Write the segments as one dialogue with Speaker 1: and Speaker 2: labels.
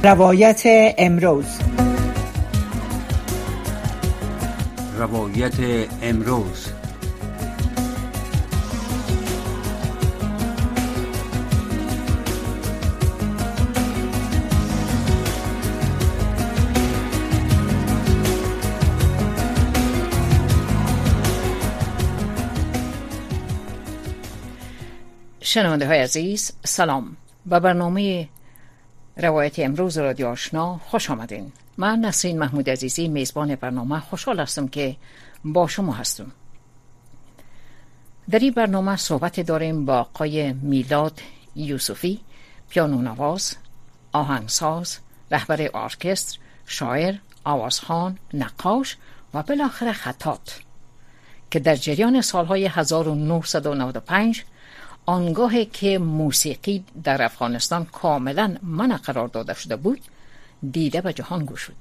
Speaker 1: روایت امروز.
Speaker 2: روایت امروز.
Speaker 3: شنونده های عزیز، سلام. به برنامه روایت امروز رادیو آشنا خوش آمدین. من نسرین محمود عزیزی میزبان برنامه خوشحال هستم که با شما هستم. در این برنامه صحبت داریم با آقای میلاد یوسفی، پیانونواز، آهنگساز، رهبر ارکستر، شاعر، آوازخوان، نقاش و بالاخره خطاط، که در جریان سالهای 1995 آنگاهی که موسیقی در افغانستان کاملا منع قرار داده شده بود، دیده به جهان گشود.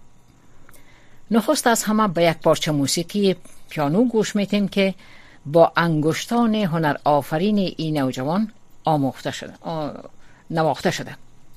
Speaker 3: نخست از همه به یک پارچه موسیقی پیانو گوش میتیم که با انگشتان هنر آفرین این نوجوان نواخته شده.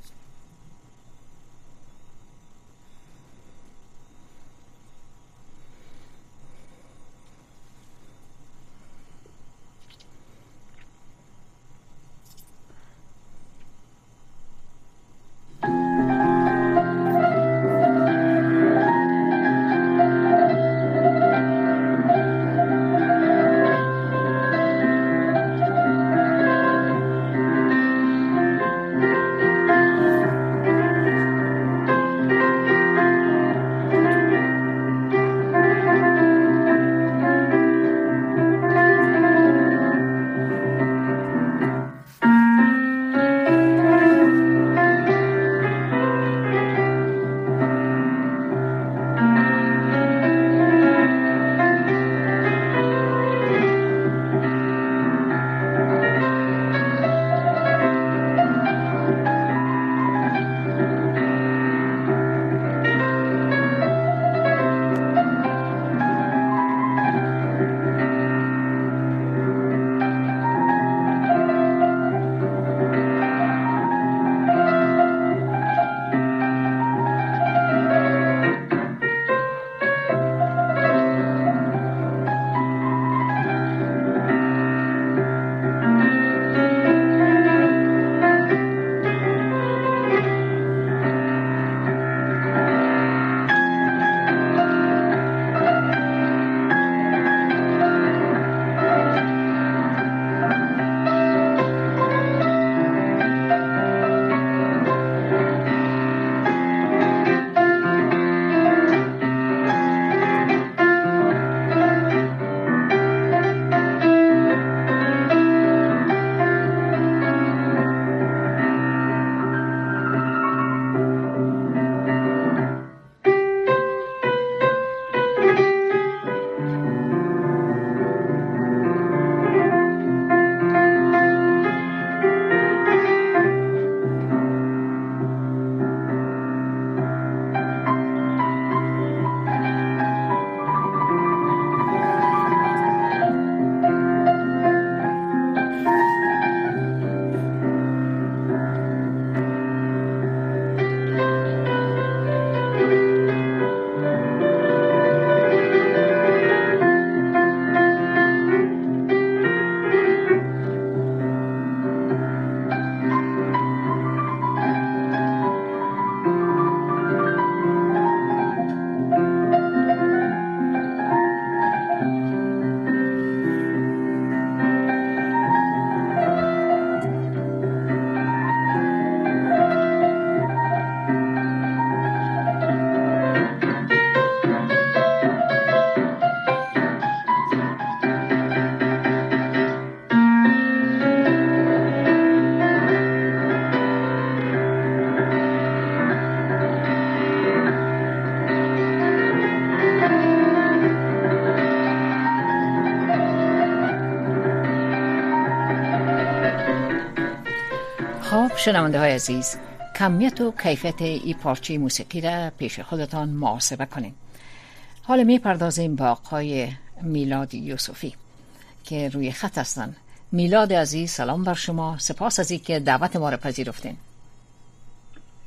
Speaker 3: خب شنونده های عزیز، کمیت و کیفیت این پارچه موسیقی را پیش خودتان محاسبه کنید. حالا می پردازیم با آقای میلاد یوسفی که روی خط هستن. میلاد عزیز، سلام بر شما. سپاس از اینکه دعوت ما را پذیرفتین.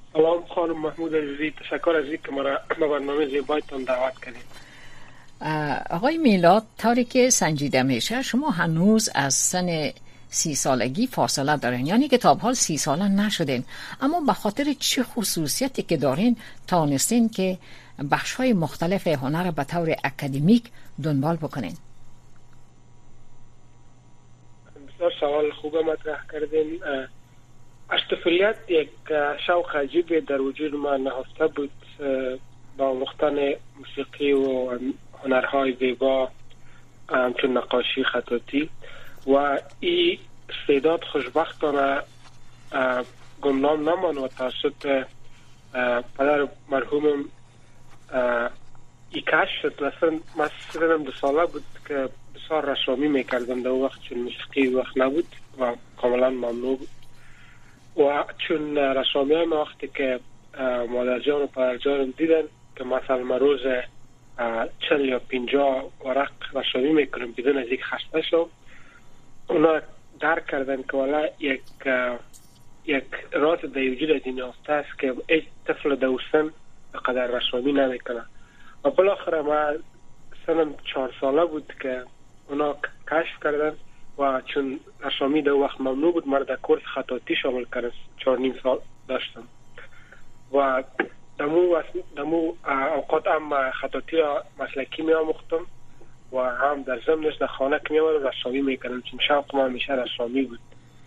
Speaker 2: سلام خانم محمود عزیزی، تشکر از اینکه ما را به برنامه زیبایتان دعوت کردید.
Speaker 3: آقای میلاد، طوری که سنجیده میشه شما هنوز از سن 30 سالگی فاصله دارین، یعنی که تا حال 30 ساله نشدین، اما به خاطر چه خصوصیتی که دارین تانستین که بخش‌های مختلف هنر را به طور اکادمیک دنبال بکنین؟
Speaker 2: بسیار سوال خوب مطرح کردین. از طفولیت یک شوق عجیبی در وجود ما نهفته بود با آموختن موسیقی و هنرهای زیبا همچون نقاشی، خطاطی، و این استعداد خوشبختانه گمنام نمان و توسط پدر مرحومم ای کشف شد. مثلا من 2 ساله بود که بسیار رسامی میکردم در وقت، چون موسیقی وقت نبود و کاملا ممنوع بود. و چون رسامی های وقتی که مادر جان و پدر جانم دیدن که مثلا روز 40 یا 50 ورق رسامی میکنم بدون از یک خسته شو، اونا درک کردن که والا یک راز در وجود از این یافته است که ایچ طفل دوستن قدر رسامی نمیکنه. و بالاخره ما سنم 4 ساله بود که اونا کشف کردن و چون رسامی در وقت ممنوع بود، من در کورس خطاطی شامل کردم. 4.5 سال داشتم و دمو اوقات هم خطاطی مسلکی می آموختم و هم در ضمنش در خانه که می آمدم رسامی میکردم، چون شوق ما همیشه رسامی بود.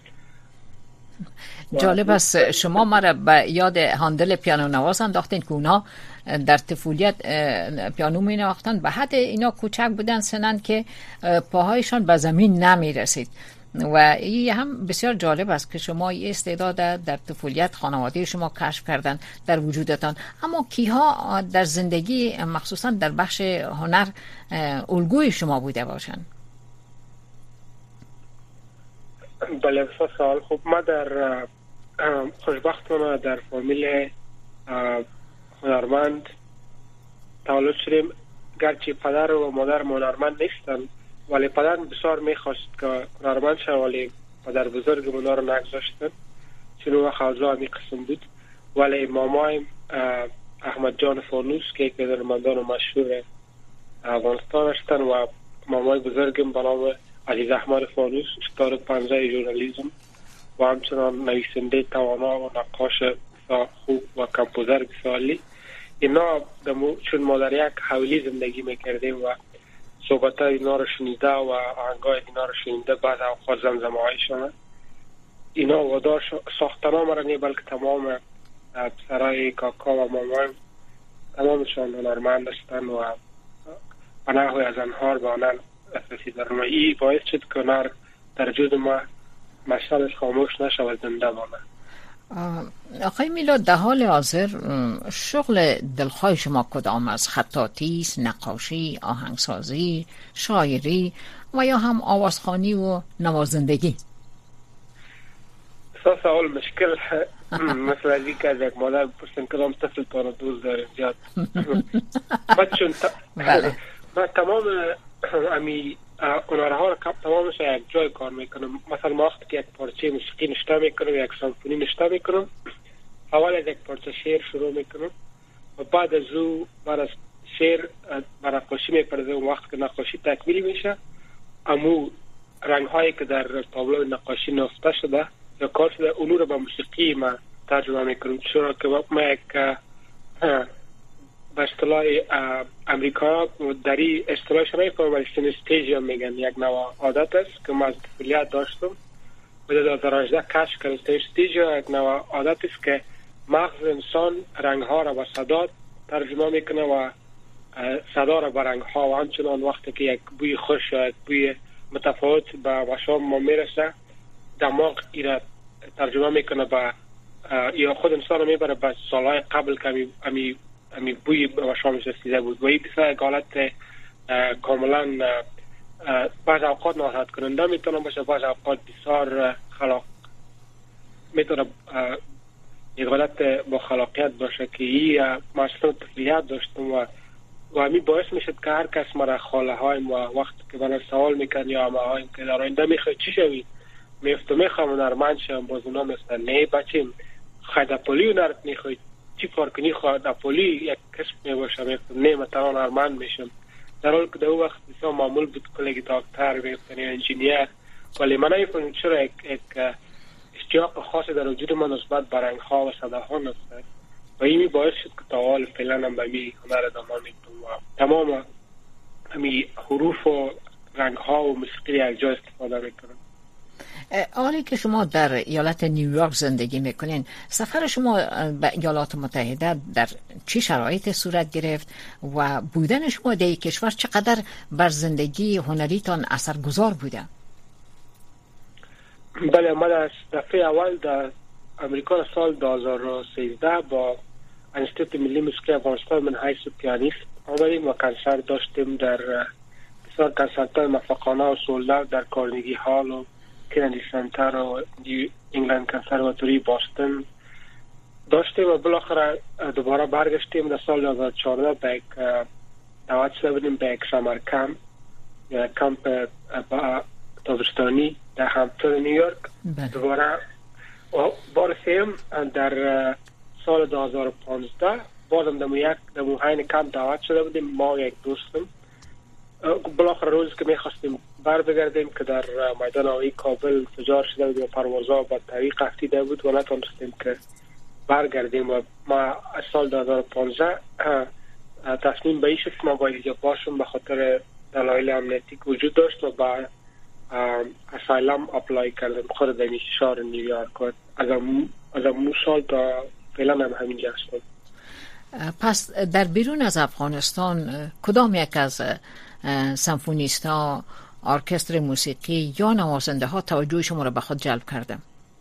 Speaker 3: جالب است. شما مرا به یاد هاندل پیانو نواز انداختین که اونا در طفولیت پیانو می نواختن، به حد اینا کوچک بودن سنن که پاهایشان به زمین نمی رسید. و این هم بسیار جالب است که شما این استعداد در طفولیت خانواده شما کشف کردن در وجودتان. اما کیها در زندگی مخصوصا در بخش هنر الگوی شما بوده باشن؟
Speaker 2: بله، بسیار سوال خوب. ما در خوشبختانه در فامیل هنرمند تولد شدیم. گرچه پدر و مادر هنرمند نیستن، ولی پدر بسیار میخواست که هنرمند شد، ولی پدر بزرگ اونا رو نگذاشتن، چون او خوزا همی قسم بود. ولی مامایم احمد جان فانوس که یک هنرمندان مشهور افغانستان هستن و مامای بزرگم به نام عزیز احمد فانوس، استاد پنجه ژورنالیسم و همچنان نویسنده توانا و نقاش خوب و کمپوزر بسیاری. اینا چون ما در یک حولی زندگی میکردیم و صحبت های اینا رو شنیده و آهنگای اینا رو شنیده، بعد اوقات زمزمه هایشان اینا وادار ساختن ها مرا، بلکه تمام پسرای کاکا و مامان تمامشان هنرمند هستن و پناه از انهار به آنان رسیدن. و این باعث شد که هنر در وجود ما مشعلش خاموش نشود، زنده ماند.
Speaker 3: آقای میلاد، در حال حاضر شغل دلخواه شما کدام است؟ خطاطی، نقاشی، آهنگسازی، شاعری و یا هم آوازخوانی و نوازندگی؟
Speaker 2: سوال مشکل مثل از این که از یک مادر بپرسن کدام طفل تا رو دوست داره زیاد. من تمام امی هنرها رو تمامش یک جای کار میکنم. مثلا ما وقتی که یک پارچه موسیقی نشته میکنم، یک سمفونی نشته میکنم، اول از یک پارچه شعر شروع میکنم و بعد از او بعد از شعر به نقاشی میپردازم. وقتی که نقاشی تکمیل میشه، امو رنگ هایی که در تابلو نقاشی نوشته شده یا کار شده اونو رو به موسیقی ما ترجمه میکنم. چرا که ما یک به اصطلاح امریکا در این اصطلاحش نمی‌فهمم، ولی سینستیژیا میگن، یک نوع عادت است که ما از طفولیت داشتم و در 2018 کشف کردم. سینستیژیا یک نوع عادت است که مغز انسان رنگ ها را به صدا ترجمه میکنه و صدا را به رنگ ها، و همچنان وقتی که یک بوی خوش یا یک بوی متفاوت به مشام ما میرسه، دماغ این را ترجمه میکنه به یا خود انسان را میبره به سالهای قبل که امی بوی به شامش رسیده بود. و این بسیار حالت کاملا بعض اوقات ناراحت کننده میتونه باشه، بعض اوقات بسیار میتونه یک حالت با خلاقیت باشه که این مشکل طفولیت داشتم و امی باعث میشد که هر کس مرا خاله هایم و وقت که من سوال میکن یا همه هایم که در آینده میخوای چی شوی، میخوام هنرمند شم، باز اونا میستن نه بچیم خیلی پولی هنرت میخوای چی کار کنی خواهد پولی یک کسب میباشم نه مثلا هنرمند میشم در حال که در اون وقت بسیار معمول بود کلیگ دکتر بیفتن یا انجینیر ولی من نمی‌فهمم چرا یک اشتیاق خاصی در وجود من نسبت به رنگ‌ها و صداها نست و این باعث شد که تا حال فعلا هم به می هنر ادامه میدم و تمام همی حروف و رنگ‌ها و موسیقی یک جا استفاده میکنم.
Speaker 3: حالی که شما در ایالت نیویورک زندگی میکنین سفر شما به ایالات متحده در چه شرایط صورت گرفت و بودن شما در این کشور چقدر بر زندگی هنریتان اثرگذار بوده؟
Speaker 2: بله من از دفعه اول در امریکا سال 2013 با انستیتوت ملی موسیقی افغانستان من حیث پیانیست آمدیم و کنسرت داشتیم در بسیار کنسرت‌های موفقانه و سولد در کارنگی هال و کندی سنتر و انگلند کنسرواتوری باستون داشتیم و بالاخره دوباره برگشتیم در سال 2014 به یک دعوت شده بودیم به یک سمر کمپ یا کمپ تابستانی در همپتون نیویورک. دوباره بار سیم در سال 2015 بازم در حین کمپ دعوت شده بودیم ما یک دوستم بالاخره روزی که میخواستیم بر بگردیم که در میدان هوایی کابل فجار شده بود و پروازها با طریق افتیده بود و نتونستیم که برگردیم و ما از سال 2015 تصمیم به این شد که ما باید اینجا باشم به خاطر دلایل امنیتی که وجود داشت و با اسایلم اپلای کردم خود در شهر نیویورک و از امون سال تا فعلا هم همینجا هستم.
Speaker 3: پس در بیرون از افغانستان کدام یک از سمفونیست ها ارکستر موسیقی یا نوازنده ها توجه شما را به خود جلب کرده؟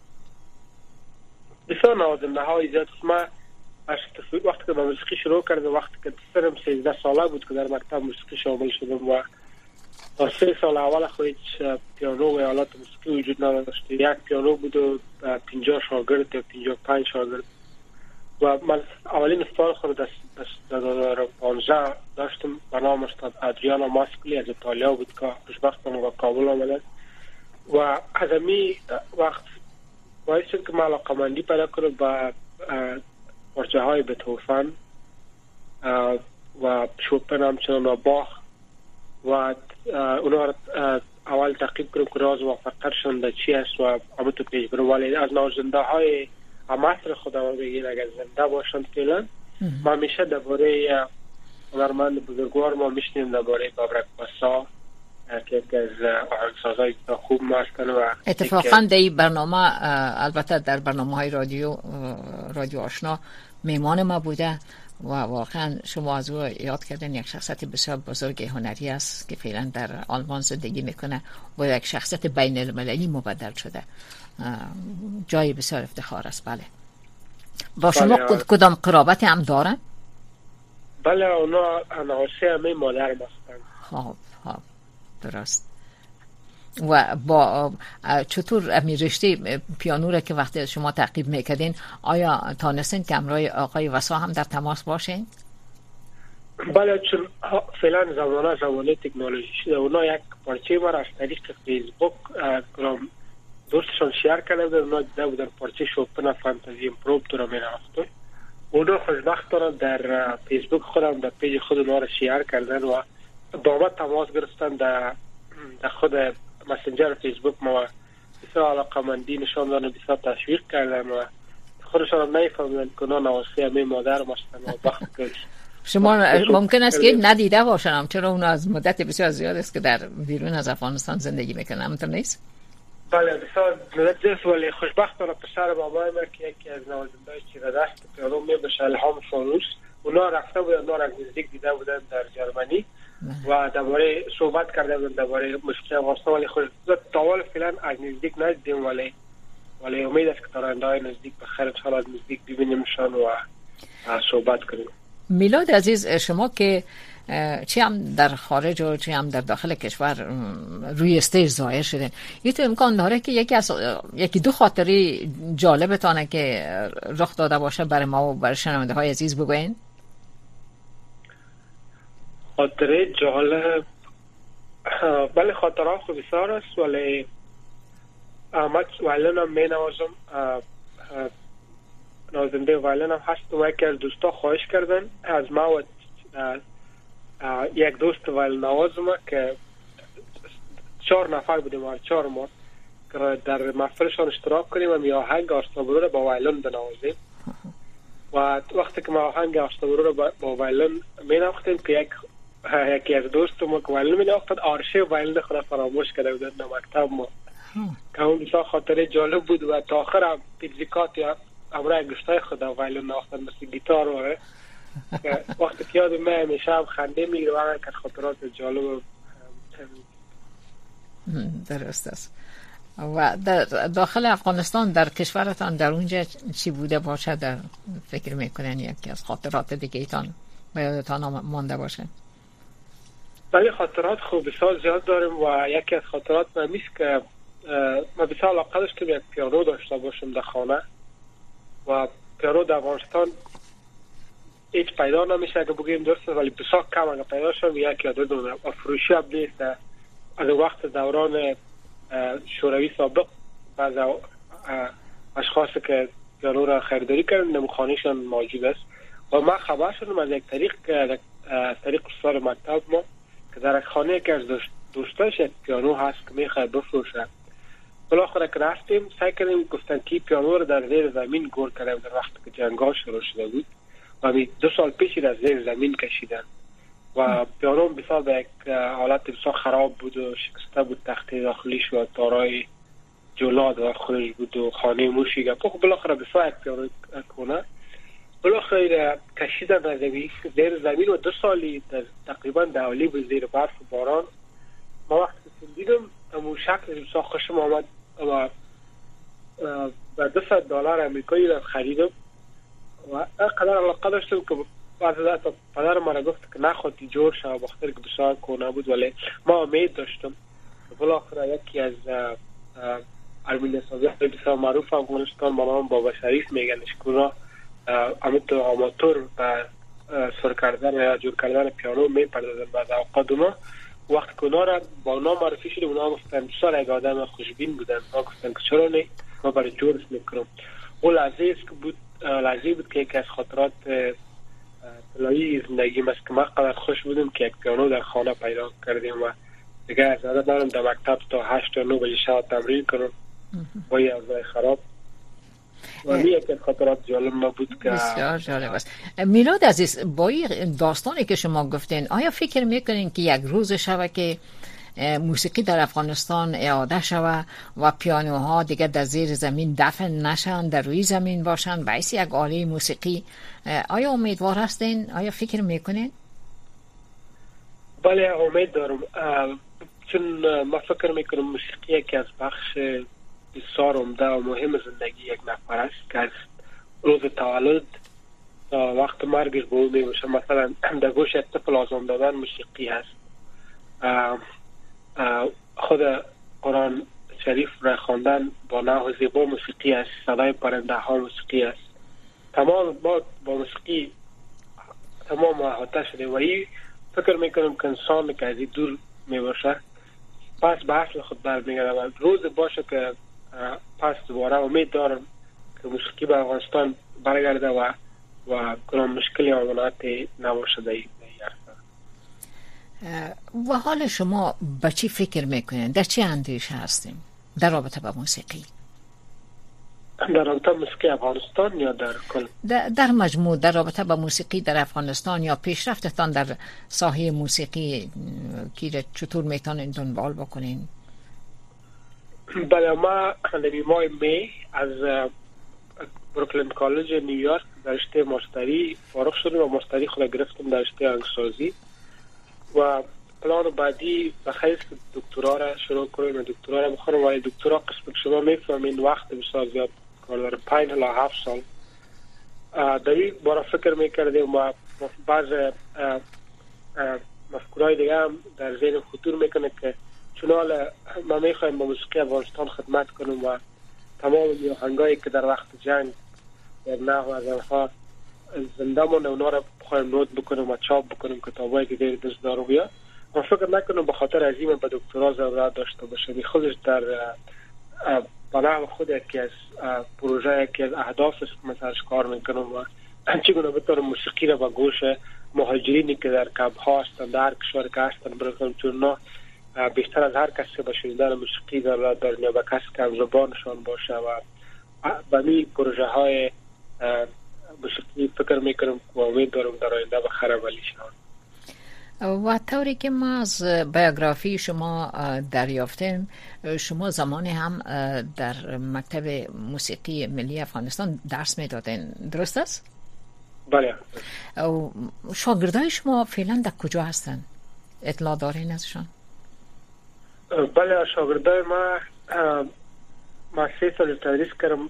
Speaker 2: بسیار نوازنده های زیاد. من وقتی که با موسیقی شروع کردم وقتی که سنم 13 ساله بود که در مکتب موسیقی شامل شدم و تا 3 سال اول خود هیچ پیانو و آلات موسیقی وجود نداشت. یک پیانو بود و 50 شاگرد یا 55 شاگرد و من اولین استاد خود در 2015 داشتم به نام استاد ادریانو ماسکلی از ایتالیا بود که خوشبختانه به کابل آمده و از امی وقت باعث شد که من علاقه‌مندی پیدا کنم به پارچه های بتهوفن و شوپن همچنان و باخ و اونا را اول تحقیق کنم که راز موفقیتشان در چی است و همون تو پیش برم ولی از نوازنده های امثل خودم بگیر اگر زنده باشند فعلا ما همیشه درباره هنرمند بزرگوار ما میشنیم درباره بابرک پاسا که یکی از آهنگسازهای خوب ما هستن و
Speaker 3: اتفاقا در این برنامه البته در برنامه های رادیو آشنا میمان ما بوده و واقعا شما از او یاد کردن یک شخصیت بسیار بزرگ هنری است که فعلا در آلمان زندگی میکنه و یک شخصیت بین المللی مبدل شده. جای بسیار افتخار است. بله. با شما کدام قرابتی هم دارن؟
Speaker 2: بله اونا نواسه همه مادر هستن.
Speaker 3: خب درست. و با چطور امی رشته پیانو را که وقتی شما تعقیب میکردین آیا تانستین که همراه آقای وسا هم در تماس باشین؟
Speaker 2: بله چون فعلا زمانه تکنولوژی شده اونا یک پارچه ما را از طریق فیسبوک دوستشان شیر کرده بودن اونا دیده بودن پارچه شوپن فانتزی امپرومپتو را می نوشتن اونا خوشبختانه در فیسبوک خودم در پیج خود اونا را شیر کردن و با ما تماس گرفتن در خود مسنجر فیسبوک ما بسیار علاقه‌مندی نشان دادن بسیار تشویق کردن و خودشان هم نمی‌فهمیدن که اونا نواسه همه مادر هستن و وقت که
Speaker 3: شما ممکن است که ندیده باشن چرا اونا از مدت بسیار زیاد است که در بیرون از افغانستان زندگی میکنن همونطور نیست؟
Speaker 2: بله بسیار مدت ولی خوشبختانه پسر بابای من که یکی از نوازنده‌های چیره‌دست پیانو میشه الهام فانوس اونا رفته بودن اونا را نزدیک دیده بودن در جرمنی و درباره صحبت کرده بودن درباره موسیقی افغانستان ولی خود تاول فعلا از نزدیک ندیدیم ولی امید است که تا آینده نزدیک بخیر ان شاء الله از نزدیک ببینیمشان و صحبت کنیم.
Speaker 3: میلاد عزیز شما که چی هم در خارج و چی هم در داخل کشور روی استیج ظاهر شدن یه تو امکان داره که یکی دو خاطره جالبتانه که رخ داده باشه برای ما و برای شنونده های عزیز بگوین؟
Speaker 2: خاطره جالب بله خاطره خوب بسیار است ولی من ویلن هم می نوازم نوازنده وایلن هم هست و یکی از دوستا خواهش کردن از ما و یک دوست وایلن نواز ما که 4 نفر بودیم و 4 ما که در محفلشان اشتراک کنیم و می آهنگ آشنابرو را با وایلن بنوازیم و وقتی که ما آهنگ آشنابرو را با وایلن می نواختیم که یکی از دوست ما که وایلن می نواختد آرشه وایلن خود فراموش کرده بودن در مکتب ما که اون بسیار خاطره جالب بود و تا آخر هم پیزیکات یا امرای گشتای خود وایلن نواختن مثل گیتار و وقتی که یاد من همیشه هم خنده میگیره و که خاطرات جالب
Speaker 3: درست است. و در داخل افغانستان در کشورتان در اونجا چی بوده باشه در فکر میکنن یکی از خاطرات دیگه ایتان به یادتان مانده باشه؟
Speaker 2: ولی خاطرات خوب بسیار زیاد داریم و یکی از خاطرات من میست که من بسیار علاقه داشتم یک پیانو داشته باشم در خانه و پیانو در افغانستان هیچ پیدا نمیشه اگه بگیم درست ولی بسیار کم اگه پیدا شد یکی یا دو و فروشی هم نیست. از وقت دوران شوروی سابق بعض اشخاصی که پیانو را خریداری کردن نمخانیشان موجود است و من خبر شدم از یک طریق استاد مکتب ما که در یک خانه که از دوستاش یک پیانو هست که میخواد بفروشه. بالاخره که رفتیم سعی کردیم گفتن که پیانو را در زیر زمین گور کردیم در وقتی که جنگ‌ها شروع شده بود و 2 سال پیش در زیر زمین کشیدن و پیانو بسیار به یک حالت بسیار خراب بود و شکسته بود، تخته داخلیش و تارای جلاد و خودش بود و خانه موشیگه. بالاخره بسیار یک پیانو کنه بالاخره کشیدن از زیر زمین و 2 سالی تقریبا دولی بود زیر برف و باران. ما وقتی که دیدم امو شکل بسیار خوشم آمد و به $200 امریکایی را خریدم و قدر علاقه داشتم که بعد از پدر مرا گفت که نخواهی جور شد بخاطر که بسیار کنه بود ولی ما امید داشتم. بالاخره یکی از ارمین سازی بسیار معروف افغانستان با نام بابا شریف میگنش که اونا امیت آماتور و سر کردن یا جور کردن پیانو میپردازن بعد اوقات ما وقت که اونا را با اونا معرفی شده اونا گفتن بسیار یک آدم خوشبین بودن. ما گفتن که چرا نه ما برای جورش میکنم. اون لحظه بود که یکی از خاطرات طلایی زندگی است که ما قدر خوش بودیم که یک پیانو در خانه پیدا کردیم و دیگه از عادت دارم در مکتب تا 8 تا 9 بجه شب تمرین کنم با یه اوضاع خراب و یک از خاطرات جالب ما بود که
Speaker 3: بسیار جالب است. میلاد عزیز با این داستانی که شما گفتین آیا فکر میکنین که یک روز شبه که موسیقی در افغانستان اعاده شود و پیانوها دیگه در زیر زمین دفن نشن در روی زمین باشن باعث یک آله موسیقی آیا امیدوار هستین؟ آیا فکر میکنین؟
Speaker 2: بله امید دارم چون ما فکر میکنم موسیقی یکی از بخش بسیار عمده و مهم زندگی یک نفر است که از روز تولد تا وقت مرگش به اون میباشه. مثلا در گوش یک طفل آزام دادن موسیقی هست. خود قرآن شریف را خواندن با نحو زیبا موسیقی است. صدای پرنده ها موسیقی است. تمام با موسیقی تمام احاطه شده و این فکر میکنم که انسان که از این دور میباشه پس به اصل خود برمیگرده. روز باشه که پس دوباره امید دارم که موسیقی به افغانستان برگرده و کنم مشکلی آماناتی نباشه در این
Speaker 3: و حال شما به چی فکر میکنین؟ در چی اندیشه هستیم در رابطه با موسیقی؟
Speaker 2: در رابطه با موسیقی افغانستان یا در کل؟
Speaker 3: در مجموع در رابطه با موسیقی در افغانستان یا پیشرفتتان در ساحه موسیقی که چطور میتونین دنبال بکنین؟
Speaker 2: بله ما در ماه می از بروکلین کالج نیویورک در رشته ماستری فارغ شدم و ماستری خود گرفتم در رشته آهنگسازی و پلان بعدی بخیر که دکترا را شروع کنیم. دکترا را بخورم ولی دکترا قسم که شما میفهمین وقت بسیار زیاد کار داره 5 تا 7 سال. در این باره فکر میکردیم و بعض مفکورهای دیگه هم در ذهن خطور میکنه که چون حالا ما میخوایم با موسیقی افغانستان خدمت کنیم و تمام آهنگایی که در وقت جنگ در نحو از آنها زنده مانده اونا را بخوایم نوت بکنیم و چاپ بکنیم کتابایی که دیر دست دارو بیاد. من فکر نکنم به خاطر عظیم به دکترا ضرورت داشته باشه. خودش در برای خود یکی از پروژه، یکی از اهداف است مثلاش کار میکنم و چگونه بتونم موسیقی را به گوش مهاجرینی که در کمپ ها هستند، در کشور که هستند برسونم، چون نه بیشتر از هر کسی به شنیدن موسیقی در نیابه کسی که هم زبانشان باشه و به می پروژه های موسیقی فکر میکنم و امید دارم در آینده بخیر عملی شوند.
Speaker 3: و طوری که ما از بیوگرافی شما دریافتیم، شما زمانی هم در مکتب موسیقی ملی افغانستان درس میدادین، درست است؟
Speaker 2: بله.
Speaker 3: شاگردای شما فعلا در کجا هستن؟ اطلاع دارین ازشان؟
Speaker 2: بله، شاگردای ما 3 سال تدریس کردم،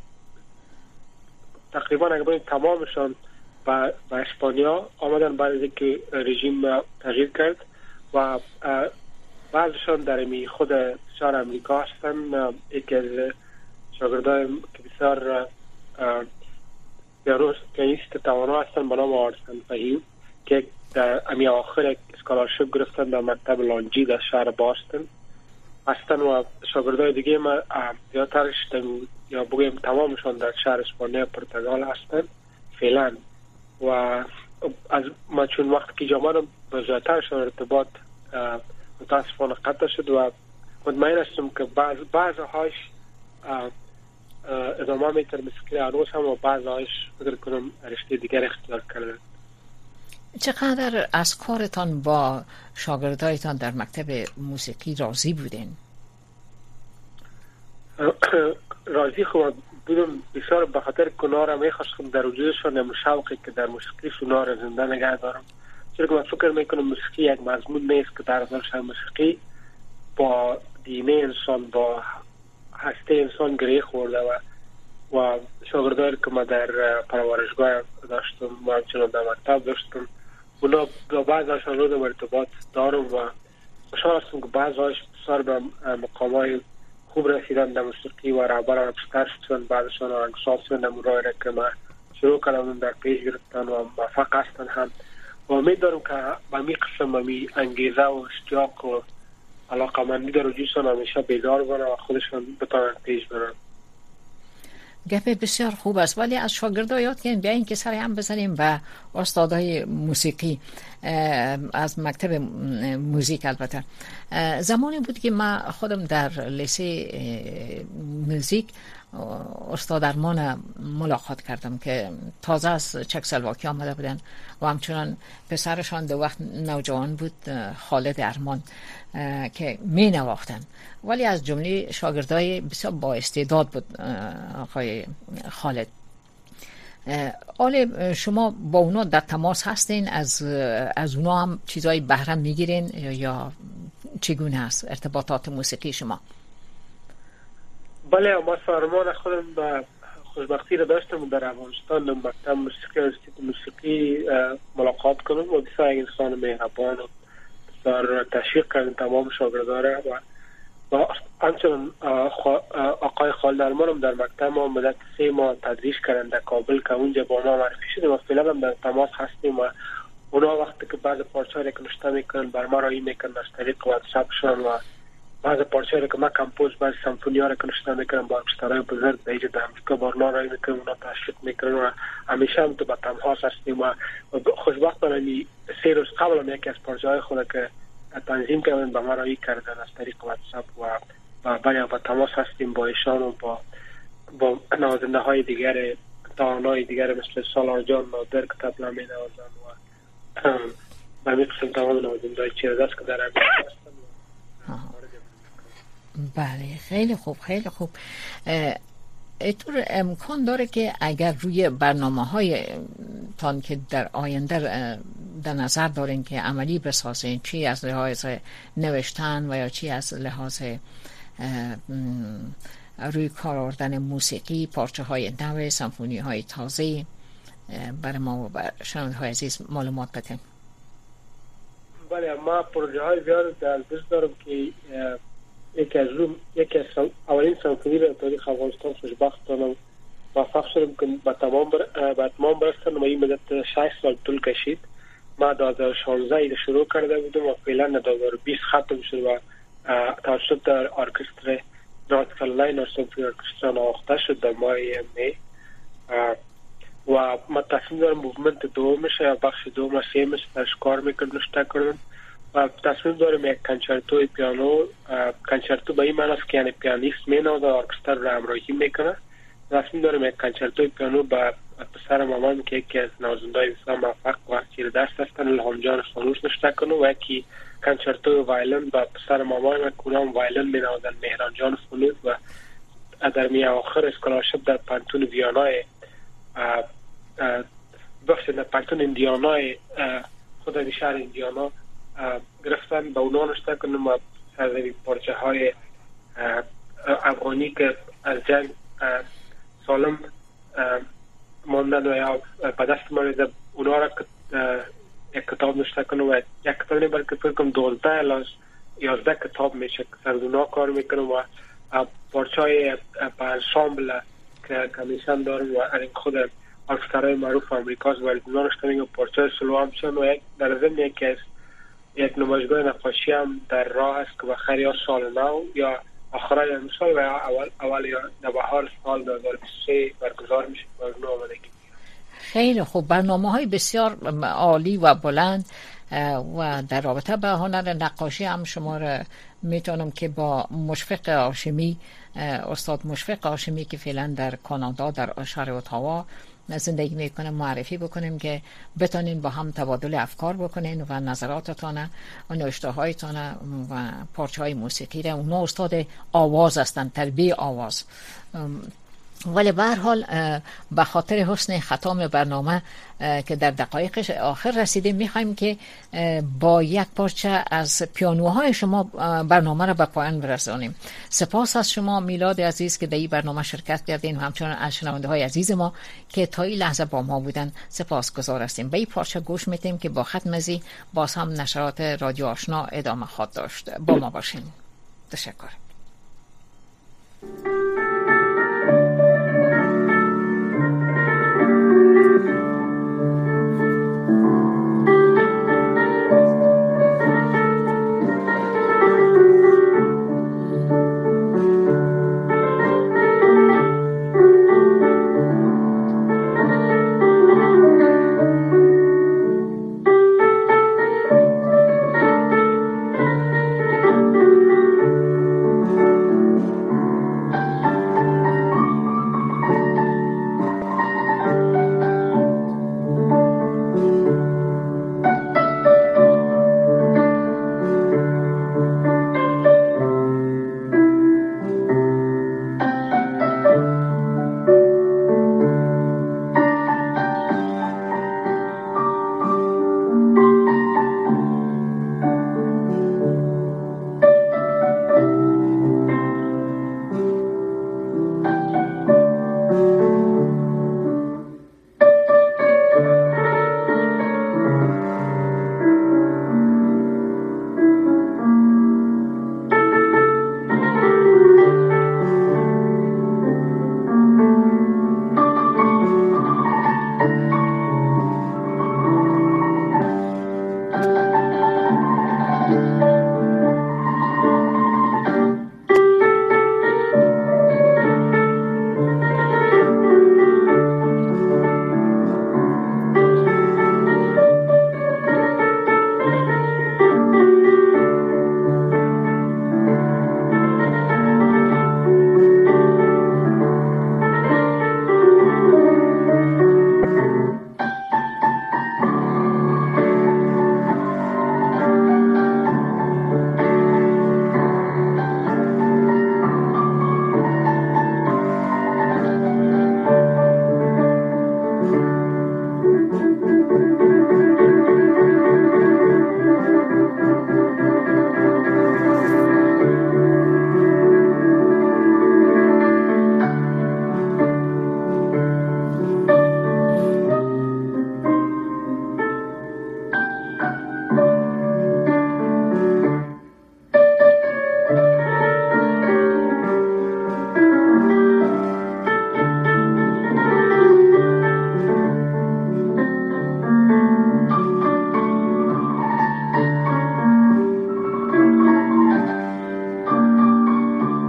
Speaker 2: تقریبا اگر تمامشان با اسپانیا آمدن بعد از اینکه رژیم تغییر کرد و بعضشان در خود شهر امریکا هستن. یکی از شاگردای که بسیار پیانیست توانا هستن به نام آرسن فهیم که در آخر اسکالارشپ گرفتن در مکتب لانجی در شهر باستن هستن و شاگردای دیگه ما زیادترش یا بگویم تمامشان در شهر اسپانیا پرتغال هستن فعلا. و از ما چون وقت که جامعه با زیادترشان ارتباط متاسفانه قطع شد و مطمئن هستم که بعضهاش ادامه میتر موسیقی عروس هم و بعضهاش فکر کنم رشته دیگر اختیار کردن.
Speaker 3: چقدر از کارتان با شاگردایتان در مکتب موسیقی راضی بودین؟
Speaker 2: راضی خوب بودم بسیار، به خاطر کنار میخواستم در وجودشان شوقی که در موسیقی سونار زنده نگه دارم، چرا که من فکر میکنم موسیقی یک مضمون نیست که در ازش موسیقی با دینه انسان، با هسته انسان گره خورده و شاگردایی که من در پرورشگاه داشتم و همچنان در مکتب داشتم اونا با بعضیشان رو در ارتباط دارم و خوشحال هستم که بعضیش بسیار به مقامای خوب رسیدن در موسیقی و رهبر ارکستر شدن، بعضشان آهنگساز شدن. راهی را که من شروع کردم در پیش گرفتن و موفق هستن هم و امید دارم که به می قسم به می انگیزه و اشتیاق و علاقمندی در وجودشان همیشه بیدار بانه و خودشان بتانن پیش برن.
Speaker 3: گپ بسیار خوب است، ولی از شاگردها یاد کنیم بیاییم که سر هم بزنیم و استادای موسیقی از مکتب موزیک. البته زمانی بود که من خودم در لیسه موزیک استاد ارمان ملاقات کردم که تازه از چکسلواکی آمده بودن و همچنان پسرشان دو وقت نوجوان بود، خالد ارمان، که می نواختن، ولی از جمله شاگردای بسیار با استعداد بود آقای خالد. آله شما با اونا در تماس هستین؟ از اونا هم چیزایی بهره میگیرین یا چگونه است ارتباطات موسیقی شما؟
Speaker 2: بله، ما سارمان خودم با خوشبختی را داشتم در افغانستان در مکتب موسیقی ملاقات کنم و بسیار انسان مهربان و بسیار تشویق کردن تمام شاگرداره و همچنان آقای خالد ارمان در مکتب ما مدت 3 ماه تدریس کردن در کابل که اونجا با اونا معرفی شدیم و فعلا هم در تماس هستیم و اونا وقتی که بعض پارچه‌ها که نشته میکنن بر ما رایی میکنن از طریق واتساپشان و بعض پارچه‌ها که ما کمپوز بعض سمفونی‌ها که نشته میکنن با ارکسترهای بزرگ در اینجا در امریکا بر ما رایی میکنن، اونا تشویق میکنن و همیشه هم تو با تماس هستیم و خوشبختانه 3 روز قبل هم یکی از پارچه‌های خود که تنظیم کردن به ما رایی کردن از طریق واتساپ و بله با تماس هستیم با ایشان و با نوازنده های دیگر توانای دیگر مثل سالار جان نادر که طبلا می نوازن و به می قسم تمام نوازنده های چیرده است که در امریکا هستن.
Speaker 3: بله خیلی خوب خیلی خوب. اینطور امکان داره که اگر روی برنامه‌های تان که در آینده در نظر دارین که عملی بسازین، چی از لحاظ نوشتن و یا چی از لحاظ روی کار آوردن موسیقی، پارچه های نو، سمفونی های تازه، برای ما و شنونده های عزیز معلومات بدین؟
Speaker 2: بله، ما پروژه های زیاد در دست دارم که یکی از اولین سمفونی را تاریخ افغانستان خوشبختانه موفق شدم که به تمام برسن و این مدت 6 سال طول کشید. ما 2016 شروع کرده بودم و فعلا 2020 ختم شد و توسط ارکستر نورت کارولاینا سوپر کشتن آخته شد در ماه می و ما تصمیم دارم موومنت دومش یا بخش دوم سیمش درش کار میکنم نشته کردم و تصمیم دارم یک کنچرتوی پیانو کنچرتو به این معنی است که یعنی پیانیست میناد و ارکستر رو همراهی میکنه. تصمیم دارم یک کنچرتوی پیانو به پسر مامان که یکی از نوازنده‌های بسیار موفق و چیر دست هستن الهام جان سانوس نشته کنه و یکی کنچرتوی وایلن به پسر مامان و کدام وایلن مینادن مهران جان سانوس و در میان آخر اسکولارشیپ در پانتون ویانای در پانتون اندیانای خود شهر اندیانا گرفتن به اونا نشته کنم و سرزوی پارچه های افغانی که از جنگ سالم ماندن و یا به دست مارده اونا را یک کتاب نشته کنم و یک کتاب نه بلکه فکر کنم 12 الی 11 کتاب میشه که سر اونا کار میکنم و پارچه های انسامبل که کمیشن دارم و این خود ارکسترهای معروف امریکاست و اونا نشته میگم پارچه سلو هم شن و در ضمن یکی از یک نمایشگاه نقاشی هم در راه است که بخیر یا سال نو یا آخرای امسال و اول یا نوبهار سال 2023 برگزار میشه.
Speaker 3: خیلی خوب، برنامه‌های بسیار عالی و بلند و در رابطه با هنر نقاشی هم شما را میتونم که با مشفق هاشمی، استاد مشفق هاشمی که فعلا در کانادا در شهر اتاوا زندگی میکنه معرفی بکنیم که بتونین با هم تبادل افکار بکنین و نظراتتان و نوشته‌هایتان و پارچه‌های موسیقی را. اونا استاد آواز هستن، تربیه آواز. ولی به هر حال به خاطر حسن ختام برنامه که در دقایق آخر رسیدیم میخوایم که با یک پارچه از پیانوهای شما برنامه را به پایان برسانیم. سپاس از شما میلاد عزیز که در این برنامه شرکت کردین و همچنان از شنونده های عزیز ما که تا این لحظه با ما بودن سپاسگزار هستیم. به این پارچه گوش میتیم که با ختم ازی باز هم نشرات رادیو آشنا ادامه خواهد داشت. با ما باشین. تشکر.